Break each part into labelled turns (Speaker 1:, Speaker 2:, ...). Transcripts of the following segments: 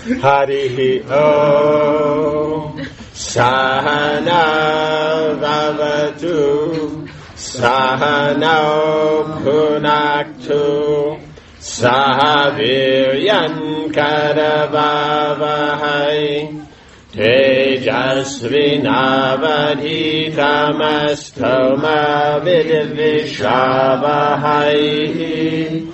Speaker 1: Harihi Om. Sahana Vavatu. Sahano Punaktu. Sahaviryan Karavavahai. Tejasvinavadhitamastoma vidvishavahai.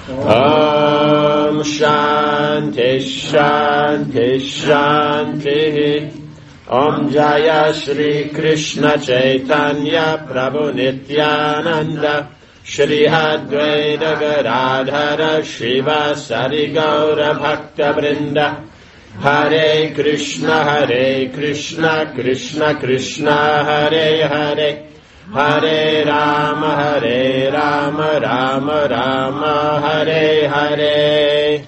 Speaker 1: Om Shanti Shanti Shanti. Om Jaya Shri Krishna Chaitanya Prabhu Nityananda Shri Advaita Gadadhara Srivasari Gaura Bhakta Vrinda. Hare Krishna Krishna Krishna Hare Hare. Hare Rama Rama Rama Hare Hare.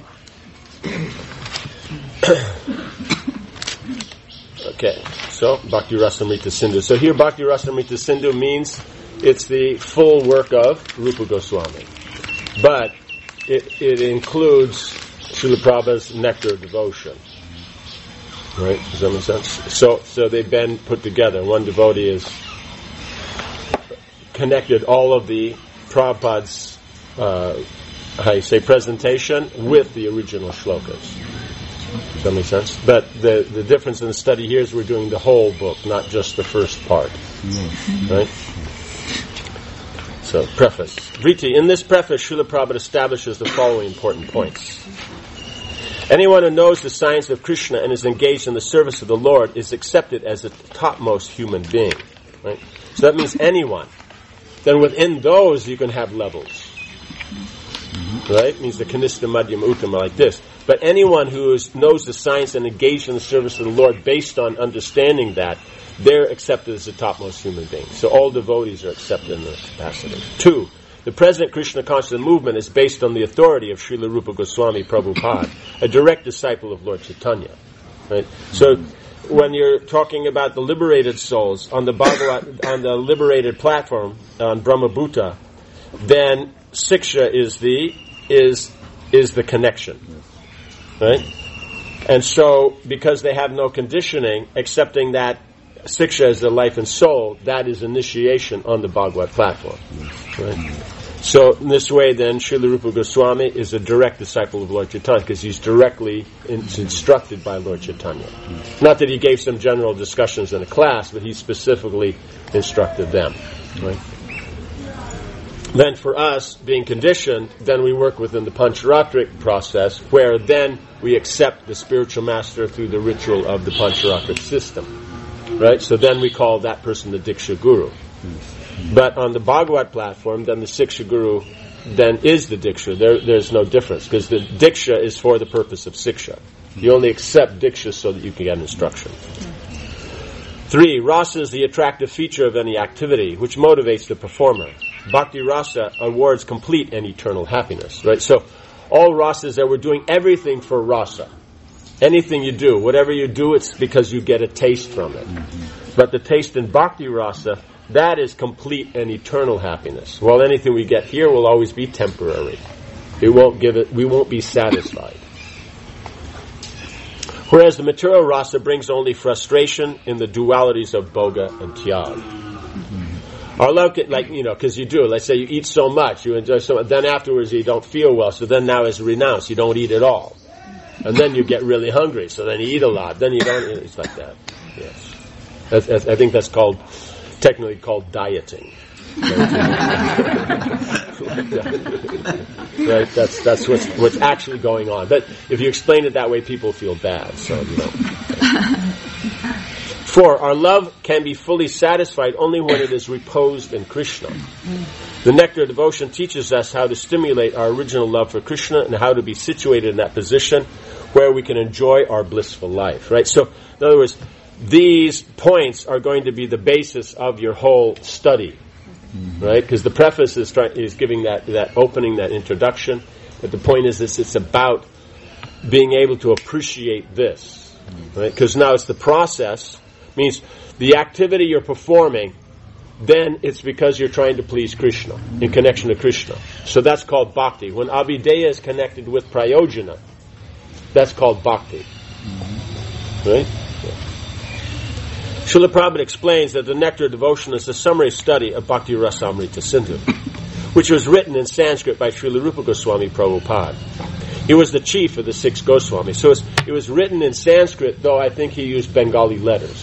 Speaker 1: Okay, so Bhakti Rasamrita Sindhu. So here Bhakti Rasamrita Sindhu means it's the full work of Rupa Goswami. But it includes Srila Prabhupada's Nectar of Devotion. Right? Does that make sense? So they've been put together. One devotee is connected all of the Prabhupada's presentation with the original shlokas. Does that make sense? But the difference in the study here is we're doing the whole book, not just the first part. Right? So, preface. Vriti, in this preface, Srila Prabhupada establishes the following important points. Anyone who knows the science of Krishna and is engaged in the service of the Lord is accepted as the topmost human being. Right? So that means anyone. Then within those you can have levels. Right? It means the Kanishta, Madhyama, Uttama like this. But anyone who knows the science and engaged in the service of the Lord based on understanding that, they're accepted as the topmost human being. So all devotees are accepted in this capacity. 2. The present Krishna consciousness movement is based on the authority of Srila Rupa Goswami Prabhupada, a direct disciple of Lord Chaitanya. Right? So when you're talking about the liberated souls on the Bhagavat, on the liberated platform on Brahmabhuta, then Siksha is the connection. Right? And so, because they have no conditioning, accepting that Siksha is the life and soul, that is initiation on the Bhagavat platform. Right? So, in this way, then, Srila Rupa Goswami is a direct disciple of Lord Chaitanya, because he's directly instructed by Lord Chaitanya. Not that he gave some general discussions in a class, but he specifically instructed them. Right? Then for us, being conditioned, then we work within the Pancharatric process, where then we accept the spiritual master through the ritual of the Pancharatric system. Right? So then we call that person the Diksha Guru. But on the Bhagavat platform, then the Siksha Guru then is the Diksha. There's no difference, because the Diksha is for the purpose of Siksha. You only accept Diksha so that you can get instruction. 3. Rasa is the attractive feature of any activity, which motivates the performer. Bhakti Rasa awards complete and eternal happiness. Right? So all rasas that we're doing everything for rasa. Anything you do, whatever you do, it's because you get a taste from it. But the taste in Bhakti Rasa, that is complete and eternal happiness. While anything we get here will always be temporary. We won't be satisfied. Whereas the material rasa brings only frustration in the dualities of bhoga and tyag. Our love, because you do. Let's say you eat so much, you enjoy so much, then afterwards you don't feel well, so then now it's renounced. You don't eat at all. And then you get really hungry, so then you eat a lot. Then you don't eat. It's like that. Yes. I think that's technically called dieting. Right? That's what's actually going on. But if you explain it that way, people feel bad. So, 4. Our love can be fully satisfied only when it is reposed in Krishna. The Nectar of Devotion teaches us how to stimulate our original love for Krishna and how to be situated in that position where we can enjoy our blissful life. Right? So, in other words, these points are going to be the basis of your whole study. Right? Because the preface is giving that opening, that introduction. But the point is it's about being able to appreciate this. Right? Because now it's the process. Means the activity you're performing, then it's because you're trying to please Krishna, in connection to Krishna. So that's called bhakti. When Abhideya is connected with prayojana, That's called bhakti. Right? Srila Prabhupada explains that the Nectar of Devotion is a summary study of Bhakti Rasamrita Sindhu, which was written in Sanskrit by Srila Rupa Goswami Prabhupada. He was the chief of the 6 Goswamis. So it was written in Sanskrit, though I think he used Bengali letters.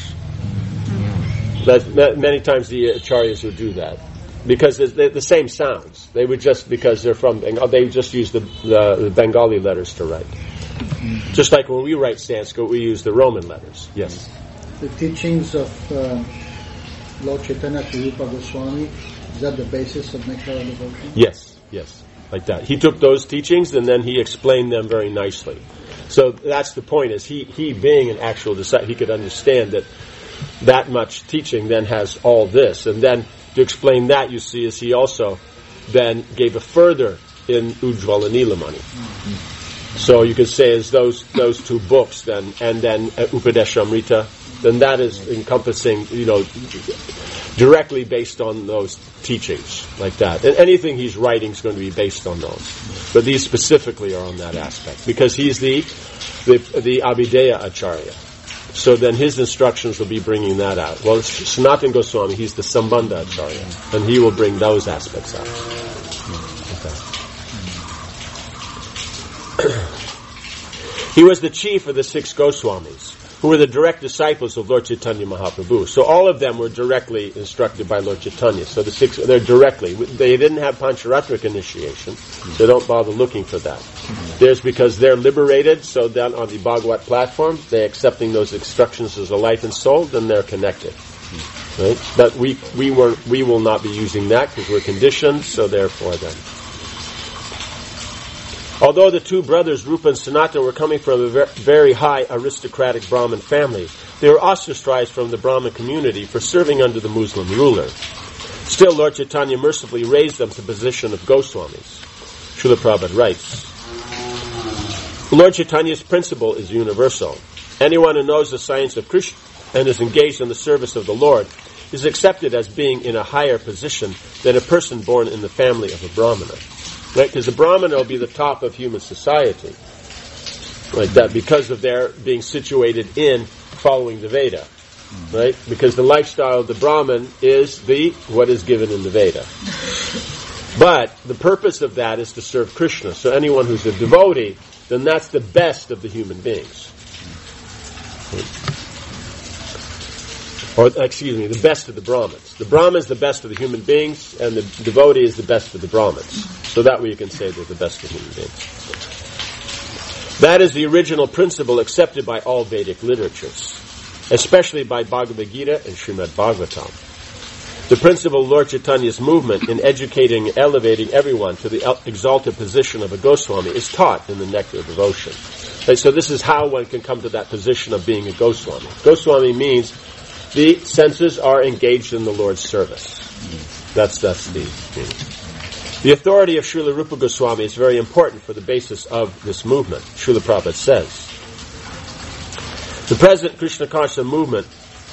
Speaker 1: Many times the acharyas would do that. Because they're the same sounds. They would just, because they're from Bengal, they just use the Bengali letters to write. Just like when we write Sanskrit, we use the Roman letters. Yes?
Speaker 2: The teachings of Lord Chaitanya to Rupa Goswami, is that the basis of Nectar of Devotion?
Speaker 1: Yes, like that. He took those teachings and then he explained them very nicely. So that's the point, is he being an actual disciple, he could understand that much teaching then has all this. And then to explain that, you see, is he also then gave a further in Ujjvala Nilamani. So you could say as those 2 books then, and then Upadeshamrita, then that is encompassing, directly based on those teachings, like that. And anything he's writing is going to be based on those. But these specifically are on that aspect, because he's the Abhideya Acharya. So then his instructions will be bringing that out. Well, Sanatana Goswami, he's the Sambandha Acharya, and he will bring those aspects out. Okay. He was the chief of the 6 Goswamis, who were the direct disciples of Lord Chaitanya Mahaprabhu. So all of them were directly instructed by Lord Chaitanya. So the 6, they're directly. They didn't have Pancharatric initiation, so don't bother looking for that. There's, because they're liberated, so then on the Bhagavad platform, they're accepting those instructions as a life and soul, then they're connected. Right? But we will not be using that because we're conditioned, so therefore then. Although the 2 brothers, Rupa and Sanatana, were coming from a very high aristocratic Brahmin family, they were ostracized from the Brahmin community for serving under the Muslim ruler. Still, Lord Chaitanya mercifully raised them to the position of Goswamis. Srila Prabhupada writes, Lord Chaitanya's principle is universal. Anyone who knows the science of Krishna and is engaged in the service of the Lord is accepted as being in a higher position than a person born in the family of a Brahmana. Right? Because the Brahmana will be the top of human society, like that, because of their being situated in following the Veda, right? Because the lifestyle of the Brahmin is what is given in the Veda. But the purpose of that is to serve Krishna. So anyone who's a devotee, then that's the best of the human beings. Or, the best of the Brahmins. The Brahmin is the best of the human beings, and the devotee is the best of the Brahmins. So that way you can say they're the best of human beings. That is the original principle accepted by all Vedic literatures, especially by Bhagavad Gita and Srimad Bhagavatam. The principle of Lord Chaitanya's movement in educating and elevating everyone to the exalted position of a Goswami is taught in the Nectar of Devotion. Okay, so this is how one can come to that position of being a Goswami. Goswami means the senses are engaged in the Lord's service. That's the meaning. The authority of Srila Rupa Goswami is very important for the basis of this movement. Srila Prabhupada says, the present Krishna consciousness movement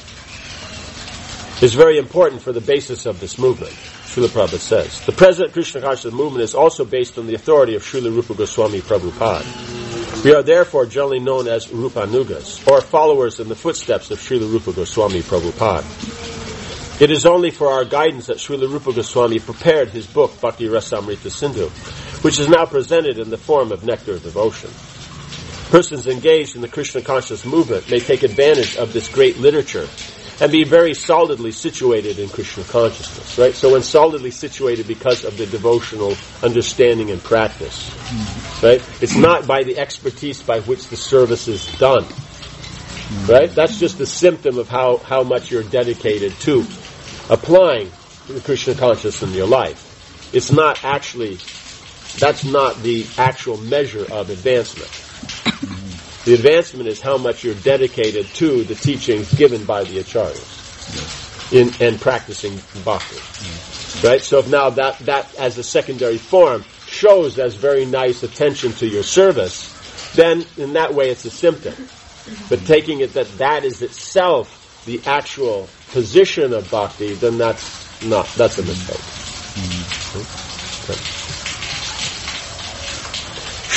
Speaker 1: is very important for the basis of this movement. Srila Prabhupada says, the present Krishna consciousness movement is also based on the authority of Srila Rupa Goswami Prabhupada. We are therefore generally known as Rupanugas, or followers in the footsteps of Srila Rupa Goswami Prabhupada. It is only for our guidance that Srila Rupa Goswami prepared his book, Bhakti Rasamrita Sindhu, which is now presented in the form of Nectar of Devotion. Persons engaged in the Krishna conscious movement may take advantage of this great literature and be very solidly situated in Krishna consciousness, right? So when solidly situated because of the devotional understanding and practice, right? It's not by the expertise by which the service is done, right? That's just a symptom of how much you're dedicated to applying the Krishna consciousness in your life. It's not actually, that's not the actual measure of advancement. The advancement is how much you're dedicated to the teachings given by the acharyas in practicing bhakti. Right? So if now that as a secondary form shows as very nice attention to your service, then in that way it's a symptom. But taking it that is itself the actual position of bhakti, then that's a mistake. Okay.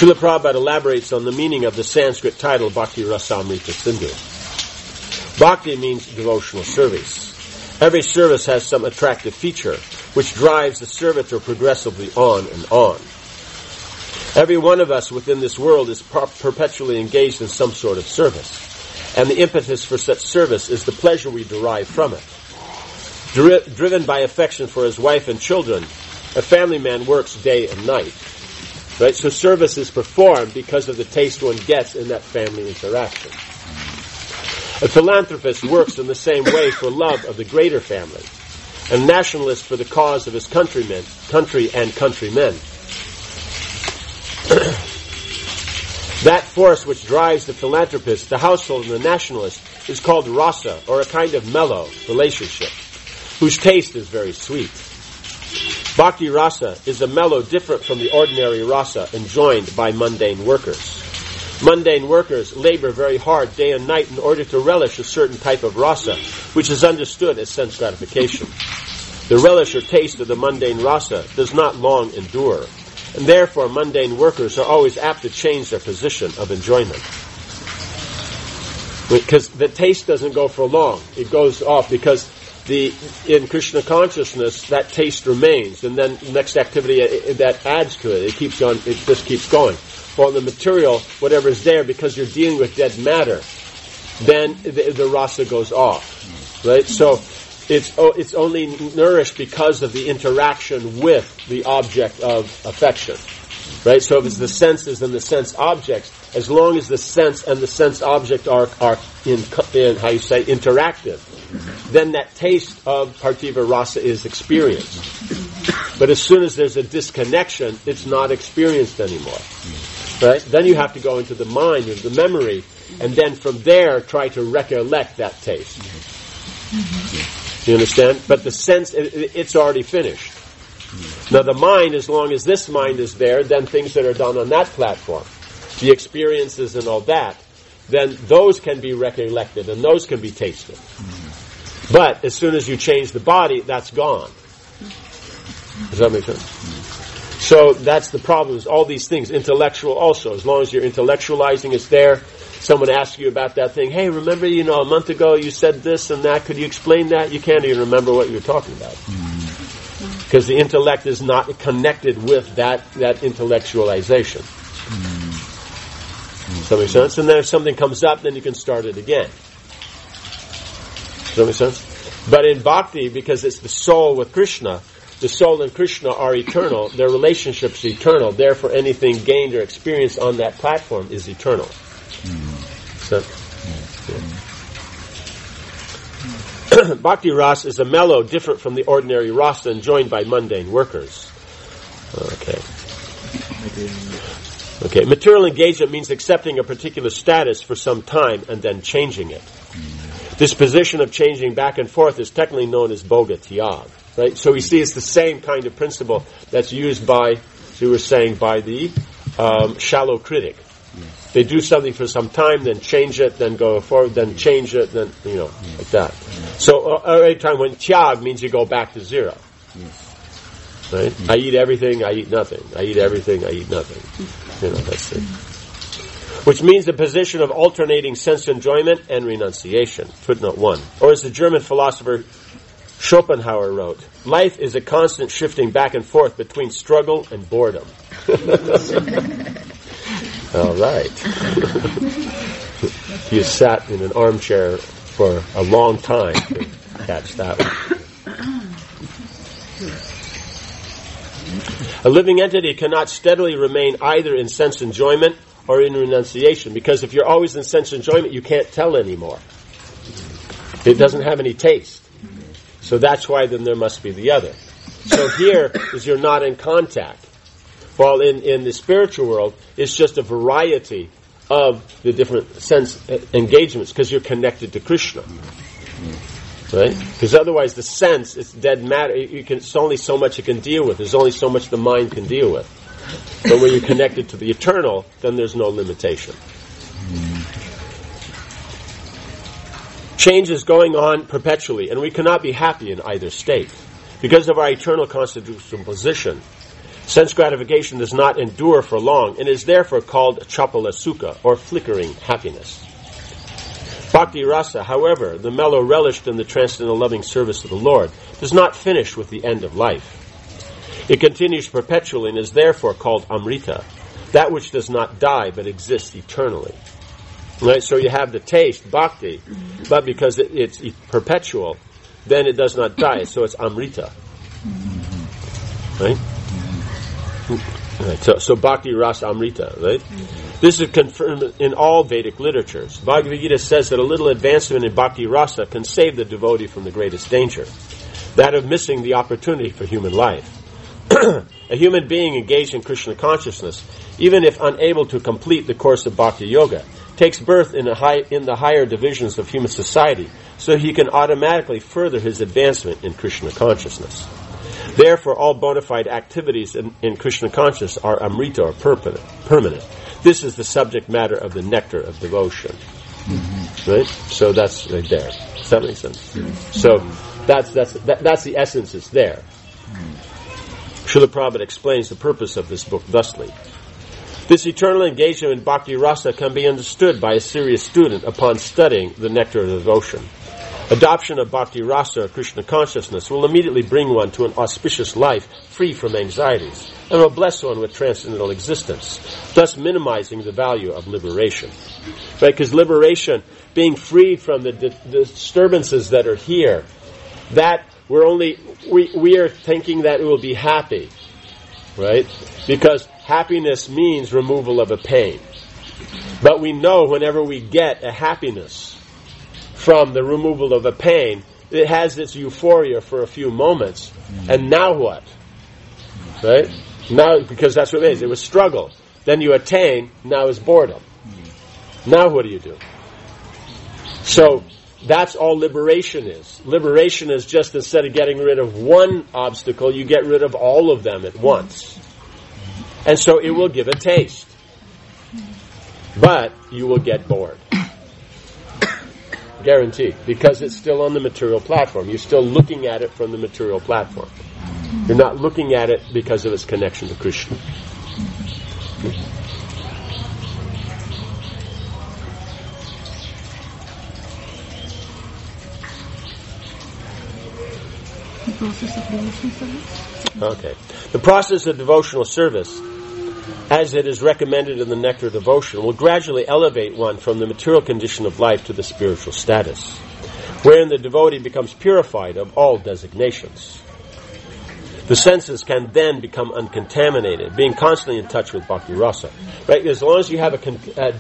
Speaker 1: Srila Prabhupada elaborates on the meaning of the Sanskrit title Bhakti Rasamrita Sindhu. Bhakti means devotional service. Every service has some attractive feature which drives the servitor progressively on and on. Every one of us within this world is perpetually engaged in some sort of service, and the impetus for such service is the pleasure we derive from it. Driven by affection for his wife and children, a family man works day and night. Right? So service is performed because of the taste one gets in that family interaction. A philanthropist works in the same way for love of the greater family, and a nationalist for the cause of his country and countrymen. That force which drives the philanthropist, the household, and the nationalist is called rasa, or a kind of mellow relationship, whose taste is very sweet. Bhakti rasa is a mellow different from the ordinary rasa enjoyed by mundane workers. Mundane workers labor very hard day and night in order to relish a certain type of rasa, which is understood as sense gratification. The relish or taste of the mundane rasa does not long endure, and therefore mundane workers are always apt to change their position of enjoyment. Because the taste doesn't go for long. It goes off because in Krishna consciousness, that taste remains, and then the next activity that adds to it, it keeps on, it just keeps going. Well, the material, whatever is there, because you're dealing with dead matter, then the rasa goes off, right? So it's only nourished because of the interaction with the object of affection, right? So if it's the senses and the sense objects, as long as the sense and the sense object are in how you say, interactive, then that taste of Parthiva rasa is experienced. But as soon as there's a disconnection, it's not experienced anymore. Right? Then you have to go into the mind, into the memory, and then from there try to recollect that taste. You understand? But the sense, it's already finished. Now the mind, as long as this mind is there, then things that are done on that platform, the experiences and all that, then those can be recollected and those can be tasted. But as soon as you change the body, that's gone. Does that make sense? So that's the problem, is all these things, intellectual also. As long as you're intellectualizing, it's there. Someone asks you about that thing, hey, remember, a month ago you said this and that, could you explain that? You can't even remember what you were talking about. Because the intellect is not connected with that intellectualization. Does that make sense? And then if something comes up, then you can start it again. Does that make sense? But in bhakti, because it's the soul with Krishna, the soul and Krishna are eternal, their relationship's eternal, therefore anything gained or experienced on that platform is eternal. So, yeah. Bhakti rasa is a mellow different from the ordinary rasa enjoyed by mundane workers. Okay. Material engagement means accepting a particular status for some time and then changing it. This position of changing back and forth is technically known as bhoga tyag. Right? So we see it's the same kind of principle that's used by, as you were saying, by the shallow critic. They do something for some time, then change it, then go forward, then change it, then, like that. So every time when tyag means you go back to zero. Right? I eat everything, I eat nothing. I eat everything, I eat nothing. That's it. Which means the position of alternating sense enjoyment and renunciation. Footnote 1. Or as the German philosopher Schopenhauer wrote, life is a constant shifting back and forth between struggle and boredom. All right. You sat in an armchair for a long time to catch that one. A living entity cannot steadily remain either in sense enjoyment or in renunciation, because if you're always in sense enjoyment, you can't tell anymore. It doesn't have any taste. So that's why then there must be the other. So here is you're not in contact. While in the spiritual world, it's just a variety of the different sense engagements because you're connected to Krishna. Right? Because otherwise the sense, it's dead matter. It's only so much it can deal with. There's only so much the mind can deal with. But when you're connected to the eternal, then there's no limitation. Change is going on perpetually, and we cannot be happy in either state. Because of our eternal constitutional position, Sense gratification does not endure for long and is therefore called chapala sukha, or flickering happiness. Bhakti rasa, however, the mellow relished in the transcendental loving service of the Lord, does not finish with the end of life. It continues perpetually and is therefore called amrita, that which does not die but exists eternally. Right? So you have the taste, bhakti, but because it's perpetual, then it does not die, so it's amrita. Right? Right. So bhakti rasa amrita, right? This is confirmed in all Vedic literatures. Bhagavad Gita says that a little advancement in bhakti rasa can save the devotee from the greatest danger, that of missing the opportunity for human life. A human being engaged in Krishna consciousness, even if unable to complete the course of bhakti yoga, takes birth in the higher divisions of human society, so he can automatically further his advancement in Krishna consciousness. Therefore, all bona fide activities in Krishna consciousness are amrita, or permanent. This is the subject matter of the nectar of devotion. Right? So that's right there. Does that make sense? So that's the essence. It's there. Srila Prabhupada explains the purpose of this book thusly. This eternal engagement in bhakti rasa can be understood by a serious student upon studying the nectar of devotion. Adoption of bhakti rasa, or Krishna consciousness, will immediately bring one to an auspicious life free from anxieties, and will bless one with transcendental existence, thus minimizing the value of liberation. Right? Because liberation, being freed from the disturbances that are here, that we are thinking that it will be happy, right? Because happiness means removal of a pain. But we know whenever we get a happiness from the removal of a pain, it has its euphoria for a few moments. And now what? Right? Now, because that's what it is. It was struggle. Then you attain, now is boredom. Now what do you do? So, that's all liberation is. Liberation is just, instead of getting rid of one obstacle, you get rid of all of them at once. And so it will give a taste. But you will get bored. Guaranteed. Because it's still on the material platform. You're still looking at it from the material platform. You're not looking at it because of its connection to Krishna. Okay. The process of devotional service, as it is recommended in the Nectar of Devotion, will gradually elevate one from the material condition of life to the spiritual status, wherein the devotee becomes purified of all designations. The senses can then become uncontaminated, being constantly in touch with bhakti rasa. Right? As long as you have a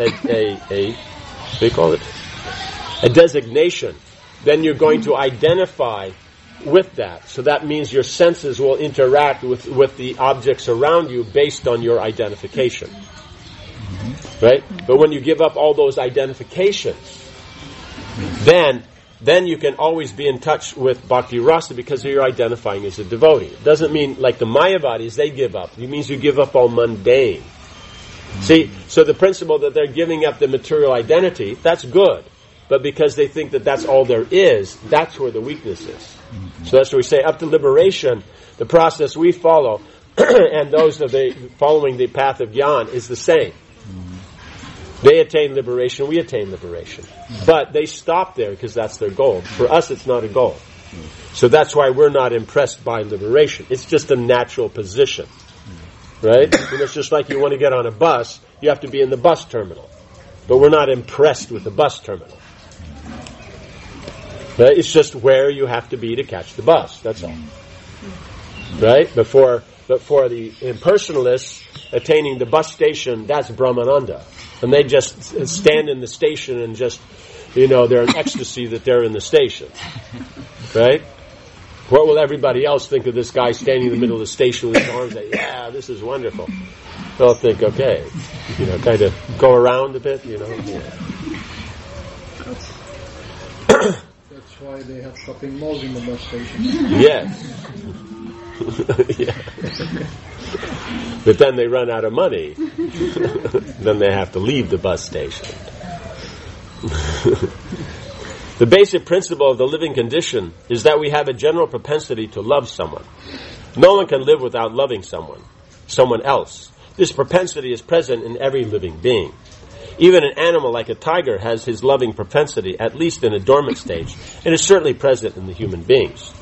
Speaker 1: designation, then you're going to identify with that. So that means your senses will interact with the objects around you based on your identification. Right? But when you give up all those identifications, then you can always be in touch with bhakti rasa because you're identifying as a devotee. It doesn't mean like the Mayavadis, they give up. It means you give up all mundane. See, so the principle that they're giving up the material identity, that's good. But because they think that that's all there is, that's where the weakness is. So that's what we say, up to liberation, the process we follow, and those of following the path of Gyan is the same. They attain liberation, we attain liberation. But they stop there because that's their goal. For us, it's not a goal. So that's why we're not impressed by liberation. It's just a natural position. Right? And it's just like you want to get on a bus, you have to be in the bus terminal. But we're not impressed with the bus terminal. Right? It's just where you have to be to catch the bus. That's all. Right? But for the impersonalists, attaining the bus station, that's Brahmananda. And they just stand in the station and just, they're in ecstasy that they're in the station. Right? What will everybody else think of this guy standing in the middle of the station with his arms out? Yeah, this is wonderful. They'll think, okay, kind of go around a bit, Yeah.
Speaker 2: That's why they have shopping malls in the bus station.
Speaker 1: Yes. Yeah. But then they run out of money. Then they have to leave the bus station. The basic principle of the living condition is that we have a general propensity to love someone. No one can live without loving someone else. This propensity is present in every living being. Even an animal like a tiger has his loving propensity, at least in a dormant stage, and is certainly present in the human beings.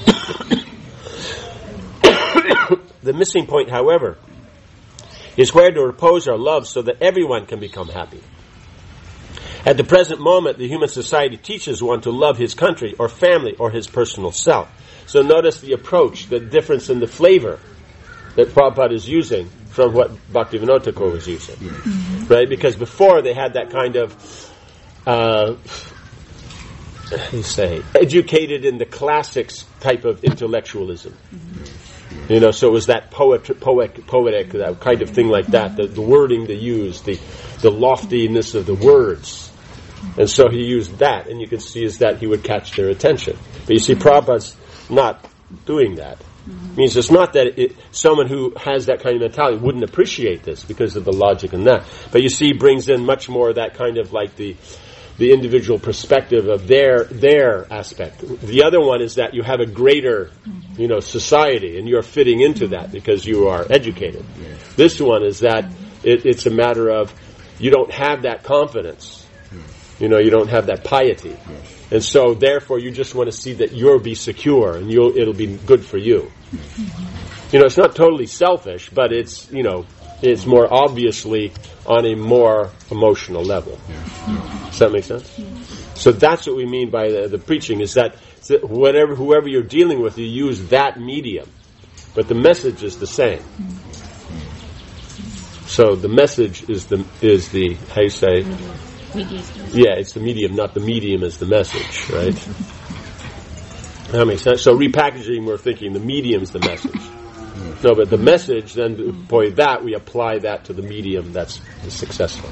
Speaker 1: The missing point, however, is where to repose our love so that everyone can become happy. At the present moment, the human society teaches one to love his country or family or his personal self. So notice the approach, the difference in the flavor that Prabhupada is using from what Bhaktivinoda Thakur was using. Right? Because before they had that kind of, educated in the classics type of intellectualism. You know, so it was that poetic, that kind of thing like that, the wording they used, the loftiness of the words. And so he used that, and you can see is that he would catch their attention. But you see, Prabhupada's not doing that. It means it's not that someone who has that kind of mentality wouldn't appreciate this because of the logic and that. But you see, he brings in much more that kind of like the individual perspective of their aspect. The other one is that you have a greater, society, and you're fitting into that because you are educated. Yes. This one is that it's a matter of you don't have that confidence. You don't have that piety. Yes. And so, therefore, you just want to see that you'll be secure and it'll be good for you. It's not totally selfish, but it's more obviously on a more emotional level. Does that make sense? So that's what we mean by the preaching, is that whoever you're dealing with, you use that medium. But the message is the same. So the message is the how you say? Yeah, it's the medium, not the medium is the message, right? That makes sense. So repackaging, we're thinking the medium's the message. No, but the message, then, boy, that we apply that to the medium that's successful.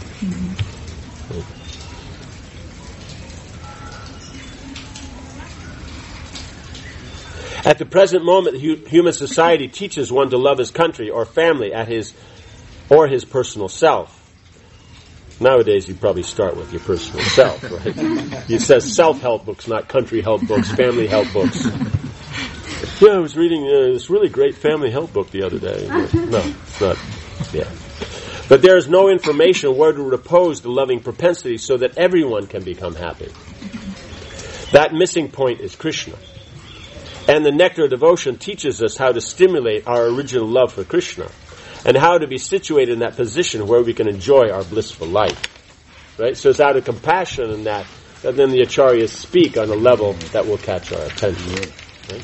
Speaker 1: At the present moment, human society teaches one to love his country or family or his personal self. Nowadays, you probably start with your personal self, right? It says self-help books, not country help books, family help books. Yeah, I was reading this really great family help book the other day. No, it's not. Yeah. But there is no information where to repose the loving propensity so that everyone can become happy. That missing point is Krishna. And the Nectar of Devotion teaches us how to stimulate our original love for Krishna and how to be situated in that position where we can enjoy our blissful life. Right? So it's out of compassion and that then the acharyas speak on a level that will catch our attention. Right?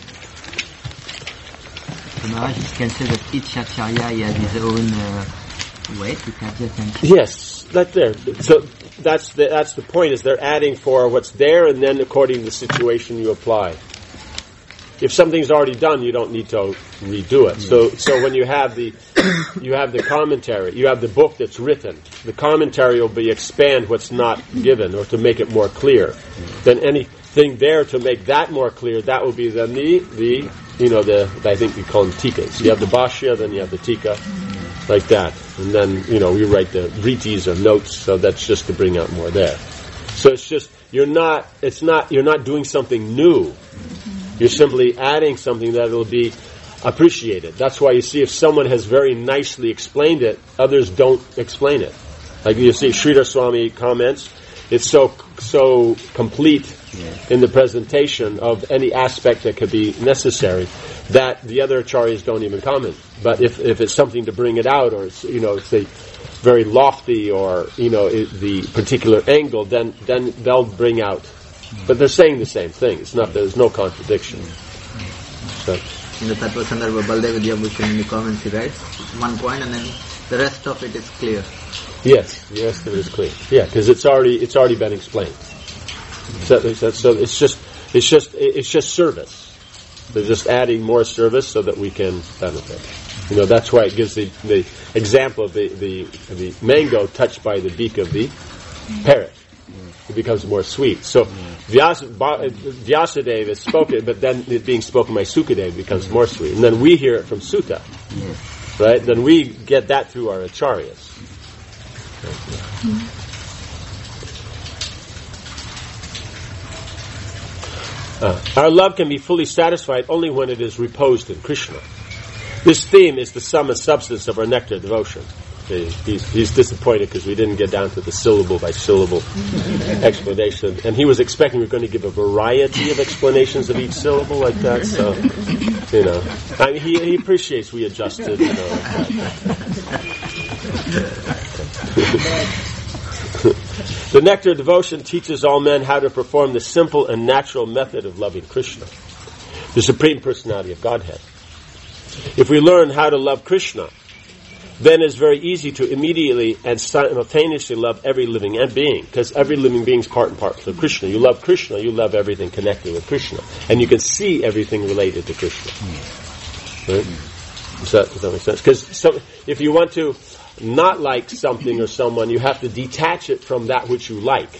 Speaker 3: Maharaj, you can say that each acharya has his own way to catch the attention.
Speaker 1: Yes, that's there. So that's the point, is they're adding for what's there, and then according to the situation you apply. If something's already done, you don't need to redo it. So when you have the commentary, you have the book that's written. The commentary will be expand what's not given, or to make it more clear. Then anything there to make that more clear, that will be then the I think we call them tikas. You have the bhashya, then you have the tika, like that. And then, we write the vritis or notes, so that's just to bring out more there. So it's just, you're not doing something new. You're simply adding something that will be appreciated. That's why you see if someone has very nicely explained it, others don't explain it. Like you see Sridhar Swami comments, it's so complete in the presentation of any aspect that could be necessary that the other acharyas don't even comment. But if it's something to bring it out, or it's a very lofty, or the particular angle, then they'll bring out. But they're saying the same thing. There's no contradiction. So.
Speaker 3: In the Tattva Sandarbha, Baldev Vidyabhushan in the comments he writes one point, and then the rest of it is clear.
Speaker 1: Yes, the rest of it is clear. Yeah, because it's already been explained. So it's just service. They're just adding more service so that we can benefit. That's why it gives the example of the mango touched by the beak of the parrot. It becomes more sweet. So Vyasadeva is spoken, but then it being spoken by Sukadeva becomes more sweet. And then we hear it from Sutta. Right? Then we get that through our acharyas. Our love can be fully satisfied only when it is reposed in Krishna. This theme is the sum and substance of our nectar devotion. He's disappointed because we didn't get down to the syllable by syllable explanation, and he was expecting we were going to give a variety of explanations of each syllable like that. So, I mean, he appreciates we adjusted. The nectar devotion teaches all men how to perform the simple and natural method of loving Krishna, the Supreme Personality of Godhead. If we learn how to love Krishna, then it's very easy to immediately and simultaneously love every living being, because every living being is part and parcel of Krishna. You love Krishna, you love everything connected with Krishna, and you can see everything related to Krishna. Right? Does that make sense? Because if you want to not like something or someone, you have to detach it from that which you like.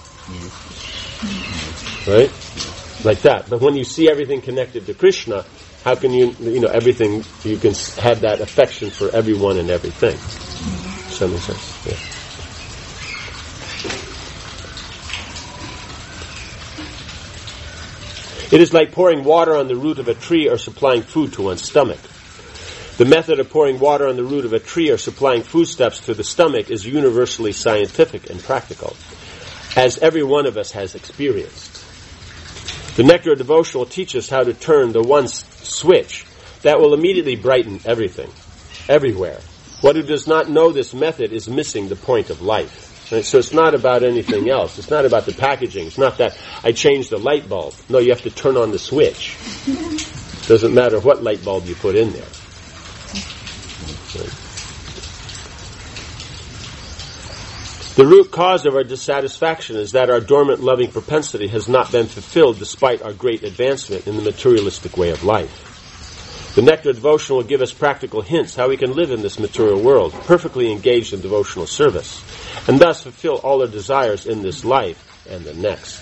Speaker 1: Right? Like that. But when you see everything connected to Krishna, how can everything, you can have that affection for everyone and everything. Does that make sense? Yeah. It is like pouring water on the root of a tree or supplying food to one's stomach. The method of pouring water on the root of a tree or supplying foodstuffs to the stomach is universally scientific and practical, as every one of us has experienced. The nectar of devotion will teach us how to turn the one switch that will immediately brighten everything, everywhere. One who does not know this method is missing the point of life. Right? So it's not about anything else. It's not about the packaging. It's not that I changed the light bulb. No, you have to turn on the switch. Doesn't matter what light bulb you put in there. Right. The root cause of our dissatisfaction is that our dormant loving propensity has not been fulfilled despite our great advancement in the materialistic way of life. The nectar of devotion will give us practical hints how we can live in this material world, perfectly engaged in devotional service, and thus fulfill all our desires in this life and the next.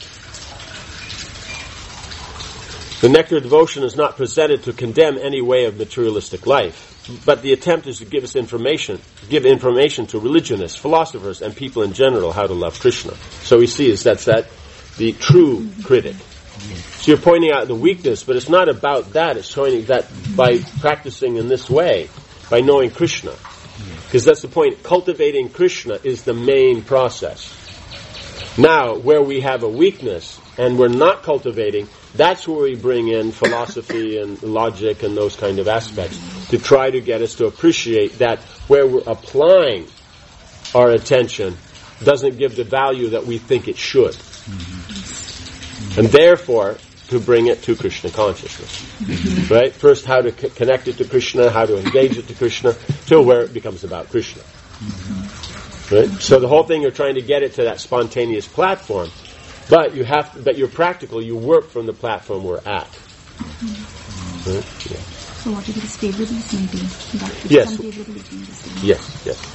Speaker 1: The nectar of devotion is not presented to condemn any way of materialistic life, but the attempt is to give information to religionists, philosophers, and people in general how to love Krishna. So we see that's the true critic. So you're pointing out the weakness, but it's not about that. It's showing that by practicing in this way, by knowing Krishna, because that's the point. Cultivating Krishna is the main process. Now, where we have a weakness and we're not cultivating, that's where we bring in philosophy and logic and those kind of aspects to try to get us to appreciate that where we're applying our attention doesn't give the value that we think it should. And therefore, to bring it to Krishna consciousness. Right? First, how to connect it to Krishna, how to engage it to Krishna, till where it becomes about Krishna. Right? So the whole thing, you're trying to get it to that spontaneous platform. But you're practical. You work from the platform we're at. Right? Yeah.
Speaker 4: So whatever is favorable is maintained.
Speaker 1: Yes. Yes.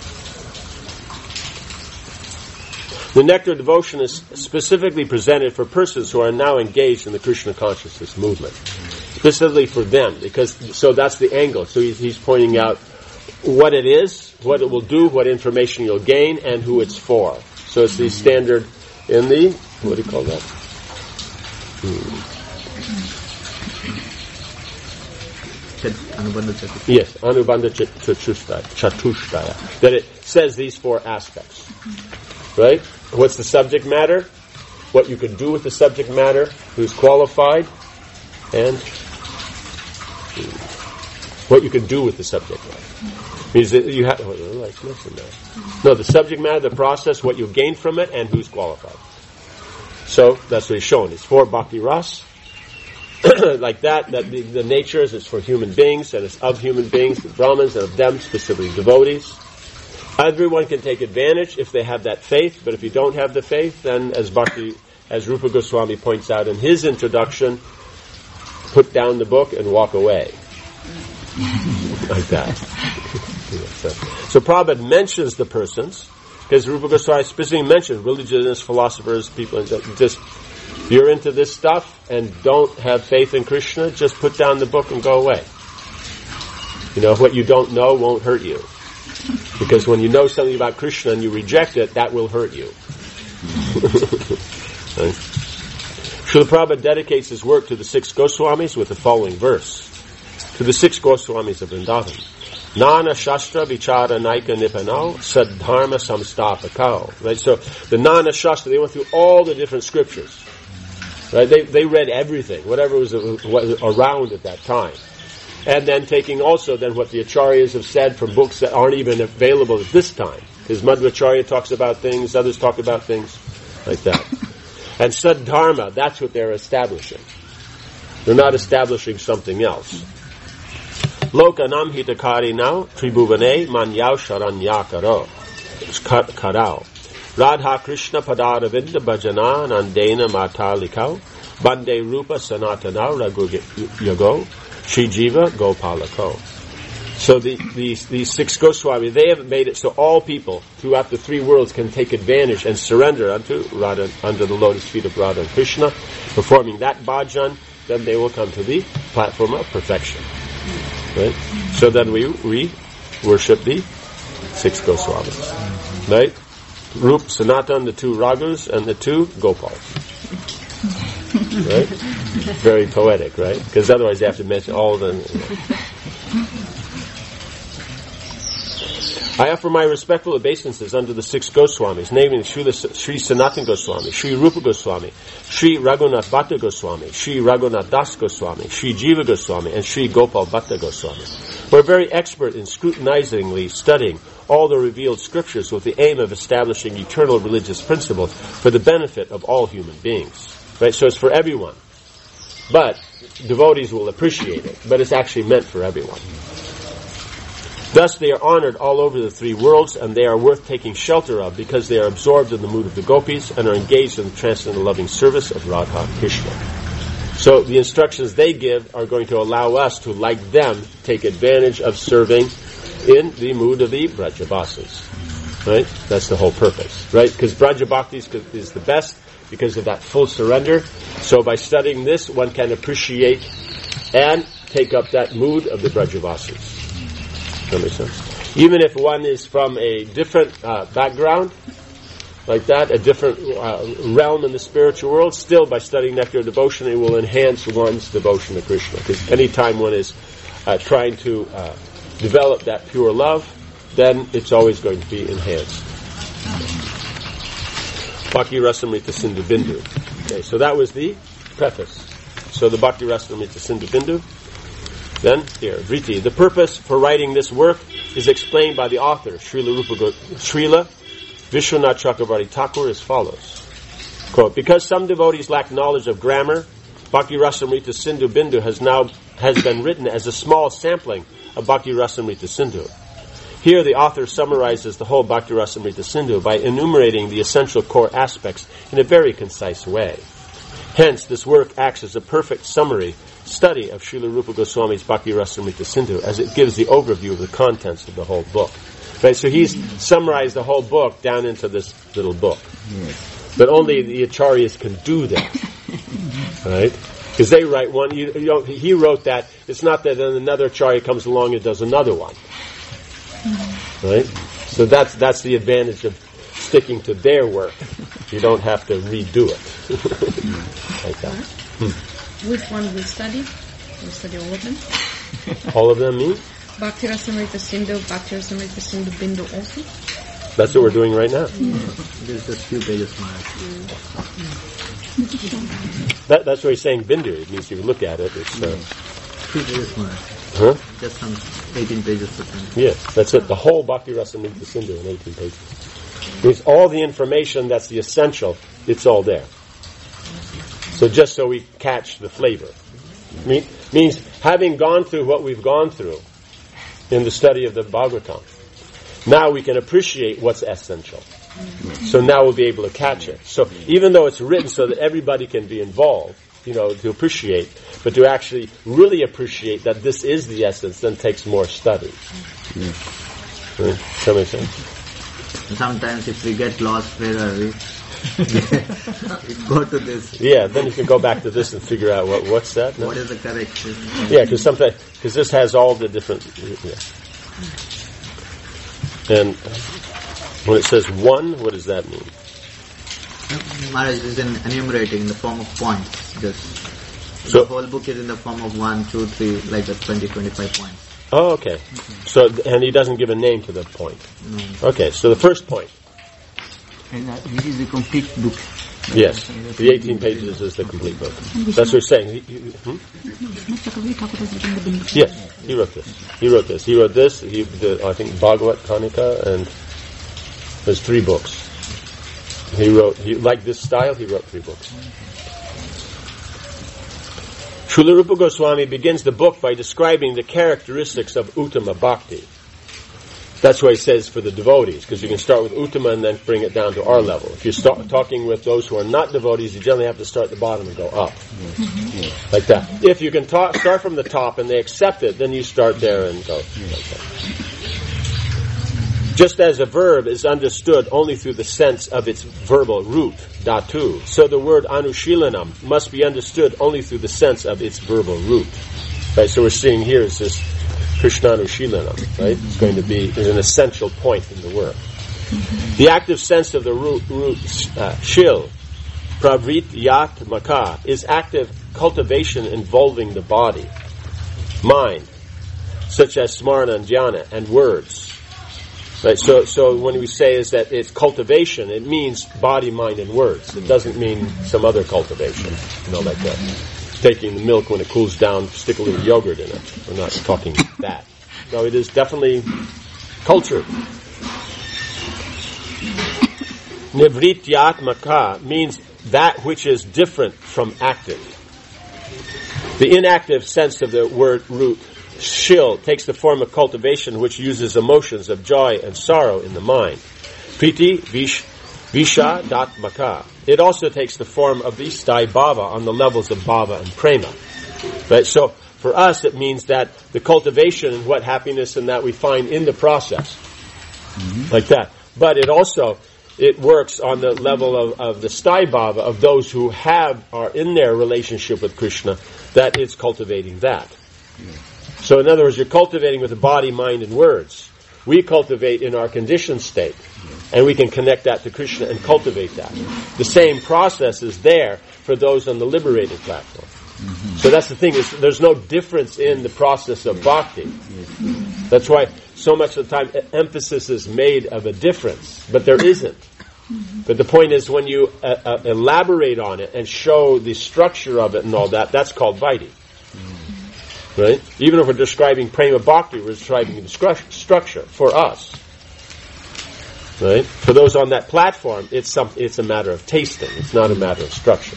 Speaker 1: The nectar of devotion is specifically presented for persons who are now engaged in the Krishna consciousness movement. Specifically for them, so that's the angle. So he's pointing out what it is, what it will do, what information you'll gain, and who it's for. So it's the standard in the, what do you call that? Yes, Anubandha Chatushtaya. That it says these four aspects. Right? What's the subject matter? What you can do with the subject matter? Who's qualified? And what you can do with the subject matter. Means that you have. No, the subject matter, the process, what you gain from it, and who's qualified. So that's what he's showing. It's for bhakti ras, like that. That the nature is for human beings, and it's of human beings, the Brahmins, and of them specifically devotees. Everyone can take advantage if they have that faith, but if you don't have the faith, then as Rupa Goswami points out in his introduction, put down the book and walk away. Like that. So Prabhupada mentions the persons, because Rupa Goswami specifically mentions religionists, philosophers, people, and just, if you're into this stuff and don't have faith in Krishna, just put down the book and go away. What you don't know won't hurt you. Because when you know something about Krishna and you reject it, that will hurt you. Right? Srila Prabhupada dedicates his work to the 6 Goswamis with the following verse. To the 6 Goswamis of Vrindavan. Nana Shastra Vichara Naika Nipano Sadharma Samstapakao. Right? So the Nana Shastra, they went through all the different scriptures. Right? They read everything, whatever was around at that time. And then taking also then what the Acharyas have said from books that aren't even available at this time. Because Madhvacharya talks about things, others talk about things like that. And Saddharma, that's what they're establishing. They're not establishing something else. Lokanam hitakari now, tribhuvane manyau sharanyakaro. Karao. Radha Krishna Padaravinda Bhajana Nandena Matalikau. Bande Rupa Sanatanau Raghu Yago. Shri Jiva Gopalako. So these 6 Goswami, they have made it so all people throughout the 3 worlds can take advantage and surrender unto Radha, under the lotus feet of Radha and Krishna, performing that bhajan, then they will come to the platform of perfection. Right? So then we worship the 6 Goswamis. Right? Rup, Sanatan, the 2 Raghus, and the 2 Gopals. Right? Very poetic, right? Because otherwise you have to mention all of them. I offer my respectful obeisances unto the 6 Goswamis, namely Sri Sanatan Goswami, Sri Rupa Goswami, Sri Raghunath Bhatta Goswami, Sri Raghunath Das Goswami, Sri Jiva Goswami, and Sri Gopal Bhatta Goswami. We're very expert in scrutinizingly studying all the revealed scriptures with the aim of establishing eternal religious principles for the benefit of all human beings. Right? So it's for everyone. But devotees will appreciate it, but it's actually meant for everyone. Thus they are honored all over the 3 worlds, and they are worth taking shelter of because they are absorbed in the mood of the gopis and are engaged in the transcendental loving service of Radha Krishna. So the instructions they give are going to allow us to, like them, take advantage of serving in the mood of the Brajavasis. Right? That's the whole purpose. Right? Because Braja Bhakti is the best because of that full surrender. So by studying this, one can appreciate and take up that mood of the Brajavasis. That makes sense. Even if one is from a different background, like that, a different realm in the spiritual world, still by studying Nectar Devotion, it will enhance one's devotion to Krishna. Because any time one is trying to develop that pure love, then it's always going to be enhanced. Bhakti Rasamrita Sindhu Bindu. Okay, so that was the preface. So the Bhakti Rasamrita Sindhu Bindu. Then, here, Vriti. The purpose for writing this work is explained by the author, Srila Vishwanath Chakravarti Thakur, as follows. Quote, because some devotees lack knowledge of grammar, Bhakti Rasamrita Sindhu Bindu has been written as a small sampling of Bhakti Rasamrita Sindhu. Here the author summarizes the whole Bhakti Rasamrita Sindhu by enumerating the essential core aspects in a very concise way. Hence, this work acts as a perfect summary study of Srila Rupa Goswami's Bhakti Rasamrita Sindhu, as it gives the overview of the contents of the whole book. Right, so he's summarized the whole book down into this little book. Yes. But only the Acharyas can do that. Right? Because they write one, he wrote that, it's not that then another Acharya comes along and does another one. Right? So that's the advantage of sticking to their work. You don't have to redo it. Like that.
Speaker 5: Which one we study? We study all of them.
Speaker 1: All of them mean?
Speaker 5: Bhakti Rasamrita Sindhu, Bhakti Rasamrita Sindhu Bindu also.
Speaker 1: That's what we're doing right now.
Speaker 3: There's just few pages more.
Speaker 1: That's what he's saying Bindu. It means you look at it. It's
Speaker 3: few pages more.
Speaker 1: Huh?
Speaker 3: Just some 18 pages to finish.
Speaker 1: Yeah, that's it. The whole Bhakti Rasamrita Sindhu in 18 pages. It means all the information that's the essential, it's all there. So just so we catch the flavor. Means having gone through what we've gone through in the study of the Bhagavatam, now we can appreciate what's essential. So now we'll be able to catch it. So even though it's written so that everybody can be involved, to appreciate, but to actually really appreciate that this is the essence, then takes more study. Right? Does that make sense?
Speaker 3: Sometimes if we get lost, where are we? Go to this.
Speaker 1: Yeah, then you can go back to this and figure out what's that. No?
Speaker 3: What is the correction?
Speaker 1: Yeah, because this has all the different. Yeah. And when it says one, what does that mean?
Speaker 3: Maharaj is enumerating in the form of points.
Speaker 1: So-
Speaker 3: The whole book is in the form of 1, 2, 3, like that 20, 25 points.
Speaker 1: Oh, okay. So, and he doesn't give a name to the point. Okay, so the first point.
Speaker 6: And this is the complete book.
Speaker 1: Yes, the 18 pages is the complete book. That's what he's saying.
Speaker 4: Mr. Kaveri Thakur has written the Bindu.
Speaker 1: Yes, he wrote this. He wrote this. I think Bhagavat Kanika, and there's 3 books. He liked this style. He wrote 3 books. Srila Rupa Goswami begins the book by describing the characteristics of Uttama Bhakti. That's why he says for the devotees, because you can start with Uttama and then bring it down to our level. If you're talking with those who are not devotees, you generally have to start at the bottom and go up. Like that. If you can start from the top and they accept it, then you start there and go like that. Just as a verb is understood only through the sense of its verbal root, dhatu, so the word anushilanam must be understood only through the sense of its verbal root. Right, so we're seeing here is this Krishnanushilanam, right? It's going to be an essential point in the work. The active sense of the root shil, pravrit yat maka, is active cultivation involving the body, mind, such as smarana and jnana, and words. Right, so when we say is that it's cultivation, it means body, mind, and words. It doesn't mean some other cultivation, like that. Taking the milk when it cools down, stick a little yogurt in it. We're not talking that. No, it is definitely culture. Nivrityatmaka means that which is different from active. The inactive sense of the word root shil takes the form of cultivation which uses emotions of joy and sorrow in the mind. Priti visha datmaka. It also takes the form of vistai bhava on the levels of bhava and prema. Right? So for us it means that the cultivation and what happiness and that we find in the process. Like that. But it works on the level of the stai bhava of those who are in their relationship with Krishna, that it's cultivating that. So in other words, you're cultivating with the body, mind, and words. We cultivate in our conditioned state, and we can connect that to Krishna and cultivate that. The same process is there for those on the liberated platform. So that's the thing, is there's no difference in the process of bhakti. That's why so much of the time emphasis is made of a difference, but there isn't. But the point is, when you elaborate on it and show the structure of it and all that, that's called Vaidhi. Right? Even if we're describing prema bhakti, we're describing the structure for us. Right? For those on that platform, it's a matter of tasting. It's not a matter of structure.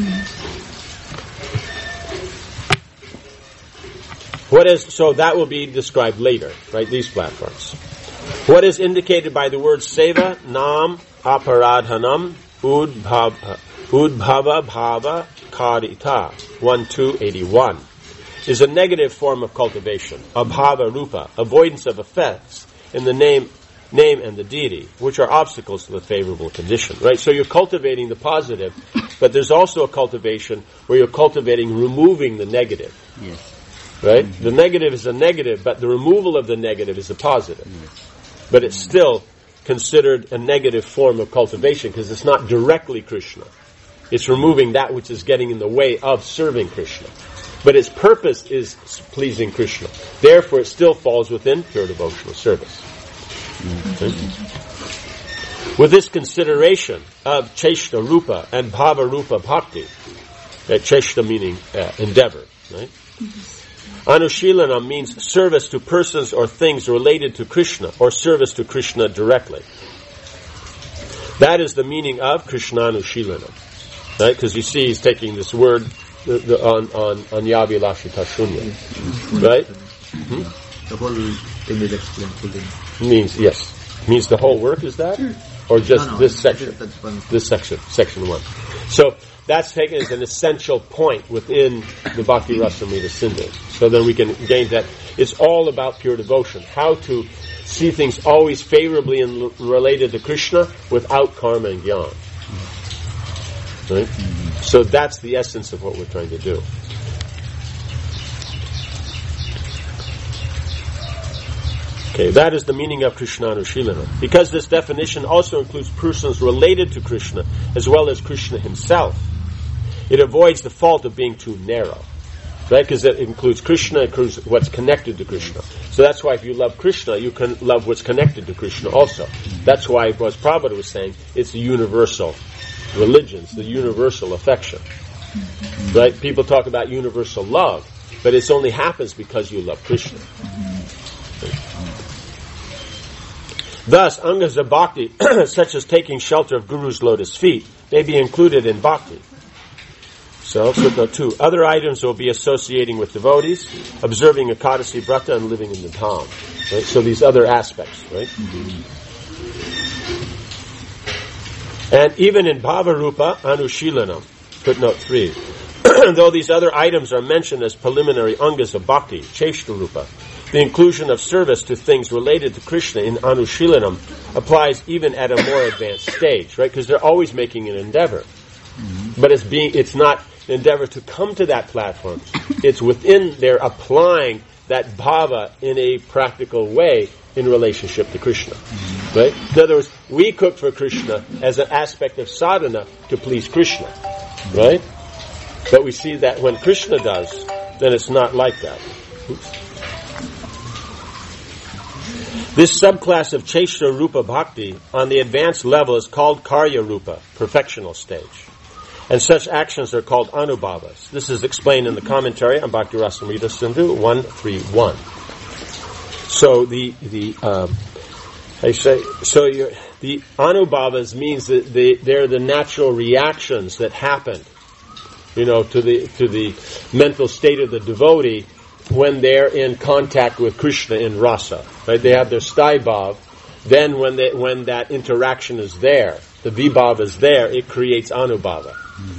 Speaker 1: So that will be described later, right? These platforms. What is indicated by the word seva, nam, aparadhanam, udbhava bhava karita, 1-2-81. Is a negative form of cultivation, abhava rupa, avoidance of effects in the name and the deity, which are obstacles to the favorable condition. Right? So you're cultivating the positive, but there's also a cultivation where you're cultivating removing the negative.
Speaker 6: Yes.
Speaker 1: Right? The negative is a negative, but the removal of the negative is a positive. But it's still considered a negative form of cultivation because it's not directly Krishna. It's removing that which is getting in the way of serving Krishna. But its purpose is pleasing Krishna. Therefore, it still falls within pure devotional service. Okay? With this consideration of Cheshta Rupa and Bhava Rupa Bhakti, Cheshta meaning endeavor, right? Anushilana means service to persons or things related to Krishna, or service to Krishna directly. That is the meaning of Krishnanushilanam. Right? Because you see he's taking this word on Yavilashita Shunya. Right?
Speaker 3: The whole thing is explained fully.
Speaker 1: Means the whole work is that? Or just this section? This section 1. So that's taken as an essential point within the Bhakti Rasamrita Sindhu. So then we can gain that. It's all about pure devotion. How to see things always favorably and related to Krishna without karma and jnana. Right? So that's the essence of what we're trying to do. Okay, that is the meaning of Krishnanushilanam. Because this definition also includes persons related to Krishna, as well as Krishna himself, it avoids the fault of being too narrow. Right? Because it includes Krishna, it includes what's connected to Krishna. So that's why if you love Krishna, you can love what's connected to Krishna also. That's why, as Prabhupada was saying, it's the universal religions, the universal affection. Right? People talk about universal love, but it only happens because you love Krishna. Thus, angas of bhakti, such as taking shelter of Guru's lotus feet, may be included in bhakti. So, footnote 2. Other items will be associating with devotees, observing Ekadasi Vrata, and living in the Dham. Right? So these other aspects, right? And even in Bhavarupa Anushilanam, footnote 3. Though these other items are mentioned as preliminary angas of bhakti, Cheshtarupa, the inclusion of service to things related to Krishna in Anushilanam applies even at a more advanced stage, right? Because they're always making an endeavor. But it's not an endeavor to come to that platform. It's within, they're applying that bhava in a practical way in relationship to Krishna. Right? In other words, we cook for Krishna as an aspect of sadhana to please Krishna. Right? But we see that when Krishna does, then it's not like that. Oops. This subclass of Cheshta Rupa Bhakti on the advanced level is called Karya Rupa, perfectional stage. And such actions are called Anubhavas. This is explained in the commentary on Bhakti Rasamrita Sindhu 131. So the Anubhavas means that they're the natural reactions that happen, to the mental state of the devotee when they're in contact with Krishna in rasa. Right? They have their staibhav. Then when that interaction is there, the vibhav is there, it creates anubhava.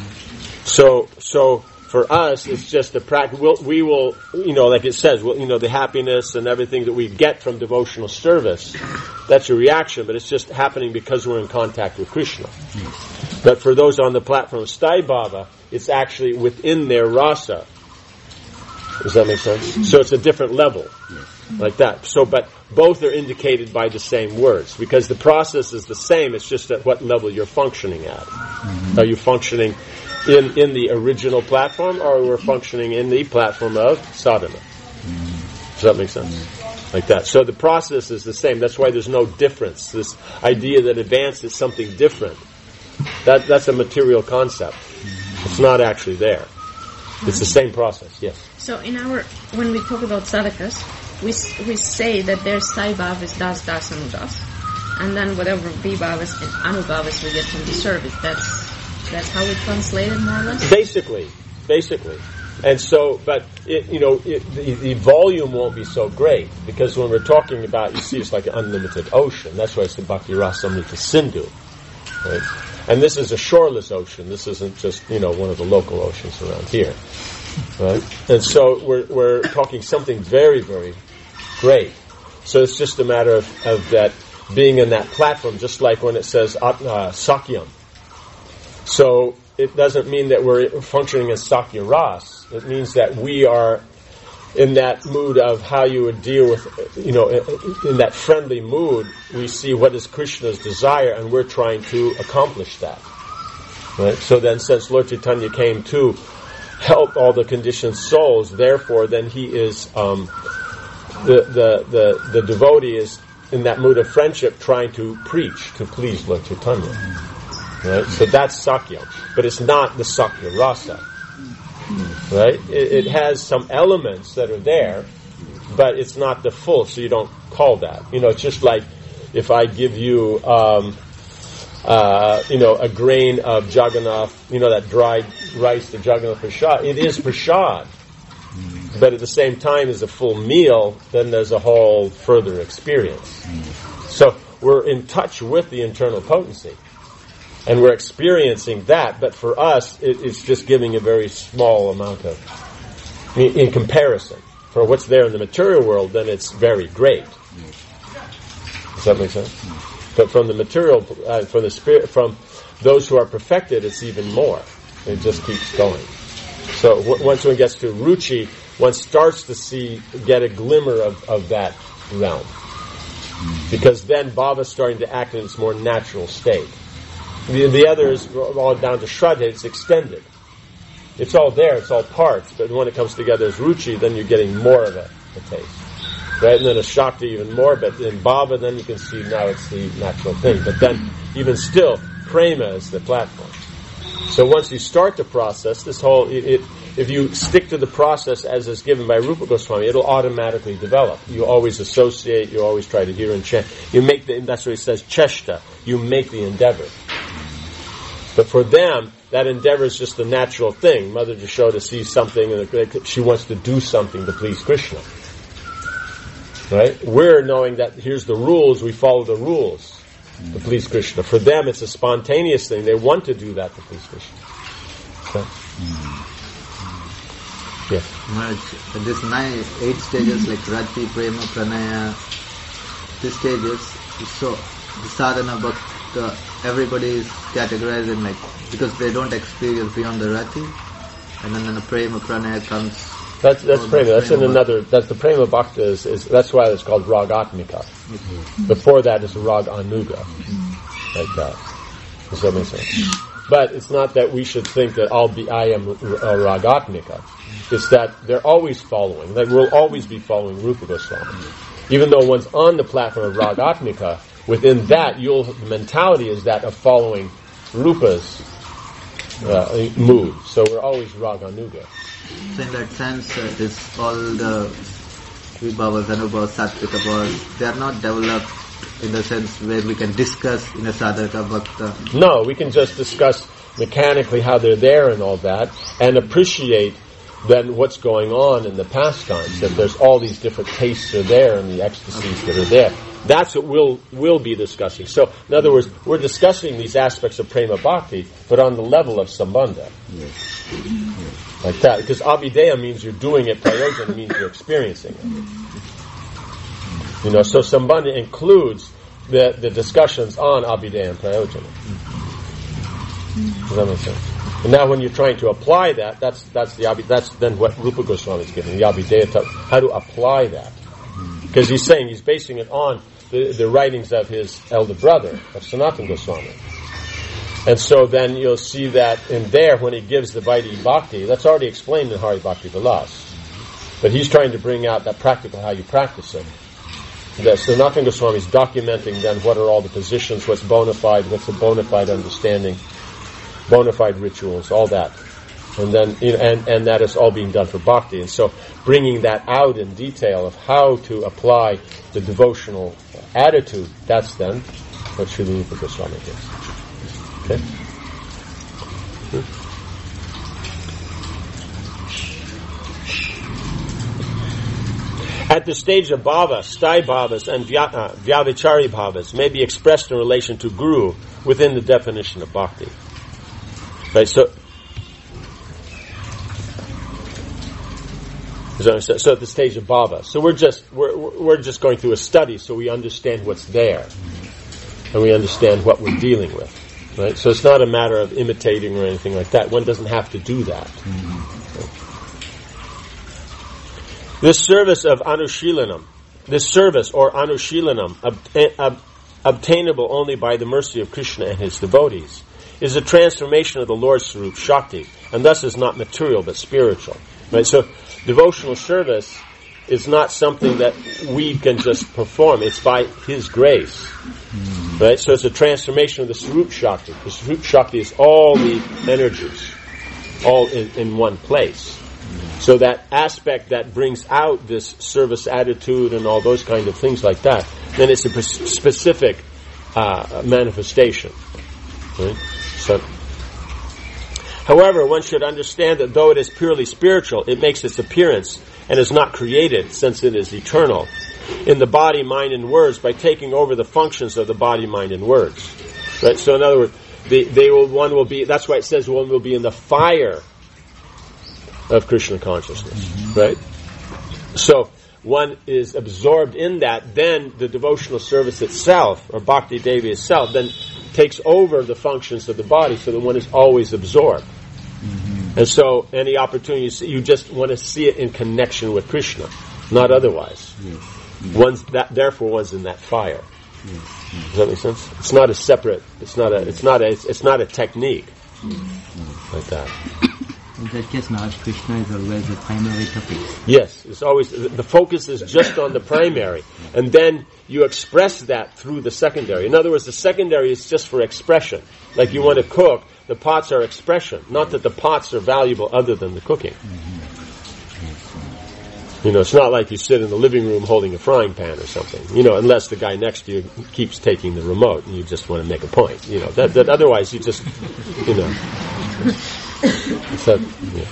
Speaker 1: So for us, it's just a practice. We will, like it says, the happiness and everything that we get from devotional service, that's a reaction, but it's just happening because we're in contact with Krishna. But for those on the platform of staibhava, it's actually within their rasa. Does that make sense? So it's a different level. Like that. So, but both are indicated by the same words, because the process is the same, it's just at what level you're functioning at. Are you functioning in the original platform, or we're functioning in the platform of sadhana? Does that make sense? Like that. So the process is the same. That's why there's no difference. This idea that advanced is something different, that's a material concept. It's not actually there. It's the same process, yes.
Speaker 5: So when we talk about sadhakas, we say that their staibhav is das, anudas, and then whatever vibhavas and anubhavas we get from the service. That's how we translate it, more or less? Basically.
Speaker 1: And so, but the volume won't be so great, because when we're talking about, you see, it's like an unlimited ocean. That's why it's the Bhakti Rasamrita Sindhu, right? And this is a shoreless ocean. This isn't just one of the local oceans around here, right? And so we're talking something very, very great. So it's just a matter of that being in that platform, just like when it says Sakyam. So it doesn't mean that we're functioning as Sakya Ras. It means that we are in that mood of how you would deal with, in that friendly mood, we see what is Krishna's desire, and we're trying to accomplish that. Right? So then, since Lord Chaitanya came to help all the conditioned souls, therefore, then he is the devotee is in that mood of friendship, trying to preach to please Lord Chaitanya. Right? So that's Sakya, but it's not the Sakya Rasa. Right? It has some elements that are there, but it's not the full, so you don't call that. It's just like if I give you, a grain of Jagannath, that dried rice, the Jagannath Prasad. It is Prasad, but at the same time as a full meal, then there's a whole further experience. So we're in touch with the internal potency. And we're experiencing that, but for us, it's just giving a very small amount of, in comparison. For what's there in the material world, then it's very great. Does that make sense? But from the material, from the spirit, from those who are perfected, it's even more. It just keeps going. So once one gets to Ruchi, one starts to get a glimmer of that realm. Because then bhava is starting to act in its more natural state. The other is all down to Shraddha, it's extended. It's all there, it's all parts, but when it comes together as ruchi, then you're getting more of a taste. Right? And then a Shakti even more, but in bhava, then you can see now it's the natural thing. But then, even still, prema is the platform. So once you start the process, this whole, if you stick to the process as is given by Rupa Goswami, it'll automatically develop. You always associate, you always try to hear and chant. You make that's what he says, cheshta. You make the endeavor. But for them, that endeavor is just a natural thing. Mother Yashoda sees something and she wants to do something to please Krishna. Right? We're knowing that here's the rules, we follow the rules to please Krishna. For them, it's a spontaneous thing. They want to do that to please Krishna. So, yes.
Speaker 3: Maharaj, these 8 stages like Rati, Prema, Pranaya, these stages, so the sadhana bhakta, everybody is categorized in like, because they don't experience beyond the Rati, and then the Prema, Pranaya comes. That's
Speaker 1: prema. That's in another. That's the prema bhakta is. That's why it's called ragatmika. Mm-hmm. Before that is rag anuga, like that. Does that make sense? But it's not that we should think that I am ragatmika. It's that they're always following. That we'll always be following Rupa Goswami, even though one's on the platform of ragatmika. Within that, the mentality is that of following Rupa's mood. So we're always rag anuga.
Speaker 3: So in that sense, this all the vibhavas, anubhavas, sattvika bhavas, they are not developed in the sense where we can discuss in a sadhaka bhakta.
Speaker 1: No, we can just discuss mechanically how they're there and all that, and appreciate then what's going on in the pastimes, that there's all these different tastes are there and the ecstasies that are there. That's what we'll be discussing. So, in other words, we're discussing these aspects of prema bhakti, but on the level of sambandha. Yes. Like that. Because abhideya means you're doing it, prayojana means you're experiencing it. You know, so sambandha includes the discussions on abhideya and prayojana. Does that make sense? And now when you're trying to apply that, that's then what Rupa Goswami is giving, the abhideya, how to apply that. Because he's saying, he's basing it on the writings of his elder brother, of Sanatana Goswami. And so then you'll see that in there, when he gives the Vaidhi Bhakti, that's already explained in Hari Bhakti Vilas. But he's trying to bring out that practical, how you practice it. That Sanatana Goswami is documenting then what are all the positions, what's bona fide, what's the bona fide understanding, bona fide rituals, all that. And then, and that is all being done for bhakti. And so, bringing that out in detail of how to apply the devotional attitude, that's then what Srila Rupa Goswami gives. Okay? At the stage of bhava, sthai bhavas and vyavichari bhavas may be expressed in relation to guru within the definition of bhakti. Right, so at the stage of bhava, so we're just going through a study, so we understand what's there, and we understand what we're dealing with. Right, so it's not a matter of imitating or anything like that. One doesn't have to do that. Right. This service or Anushilanam, obtainable only by the mercy of Krishna and his devotees, is a transformation of the Lord's Swarup Shakti, and thus is not material but spiritual. Right? So, devotional service is not something that we can just perform. It's by His grace. Right? So it's a transformation of the Swarup Shakti. The Swarup Shakti is all the energies, all in one place. So that aspect that brings out this service attitude and all those kind of things like that, then it's a specific manifestation. Right? So, however, one should understand that though it is purely spiritual, it makes its appearance and is not created, since it is eternal, in the body, mind, and words by taking over the functions of the body, mind, and words. Right? So, in other words, one will be. That's why it says one will be in the fire of Krishna consciousness. Right? So, one is absorbed in that. Then the devotional service itself, or Bhakti Devi itself, then takes over the functions of the body, so that one is always absorbed. And so, any opportunity you just want to see it in connection with Krishna, not otherwise. One's in that fire. Does that make sense? It's not a separate. It's not a technique like that.
Speaker 6: In that case, Lord Krishna is always the primary topic.
Speaker 1: Yes, it's always the focus is just on the primary, and then you express that through the secondary. In other words, the secondary is just for expression. Like you want to cook, the pots are expression. Not that the pots are valuable other than the cooking. It's not like you sit in the living room holding a frying pan or something. Unless the guy next to you keeps taking the remote and you just want to make a point. That otherwise you just, So, yeah.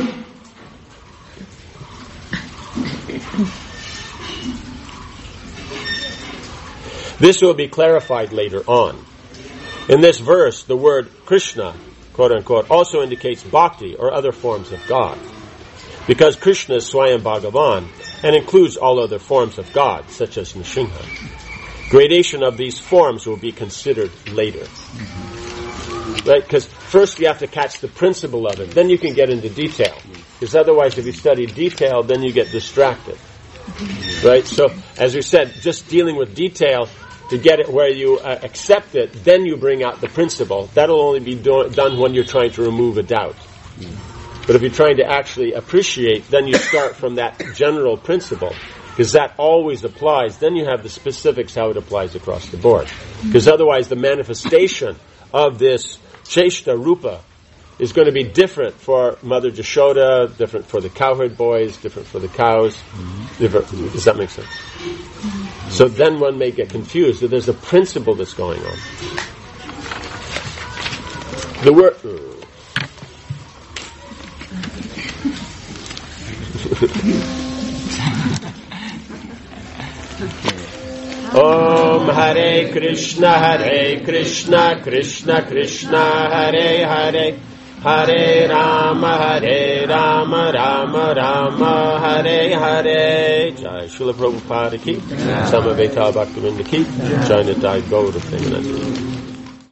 Speaker 1: This will be clarified later on. In this verse, the word Krishna, quote unquote, also indicates bhakti or other forms of God. Because Krishna is Swayam Bhagavan and includes all other forms of God, such as Nrsimha. Gradation of these forms will be considered later. Right? Because first you have to catch the principle of it, then you can get into detail. Because otherwise, if you study detail, then you get distracted. Right? So, as we said, just dealing with detail to get it where you accept it, then you bring out the principle. That'll only be done when you're trying to remove a doubt. But if you're trying to actually appreciate, then you start from that general principle. Because that always applies. Then you have the specifics, how it applies across the board. Because otherwise, the manifestation of this Cheshta Rupa is going to be different for Mother Jashoda, different for the cowherd boys, different for the cows. Different. Does that make sense? So then one may get confused that there's a principle that's going on. The word... Om Hare Krishna, Krishna Krishna, Hare Hare, Hare Rama, Rama Rama, Hare Hare. Jai Srila Prabhupada ki, Samaveta Bhaktivinoda ki, Jai Nitai Gaura Premanandi.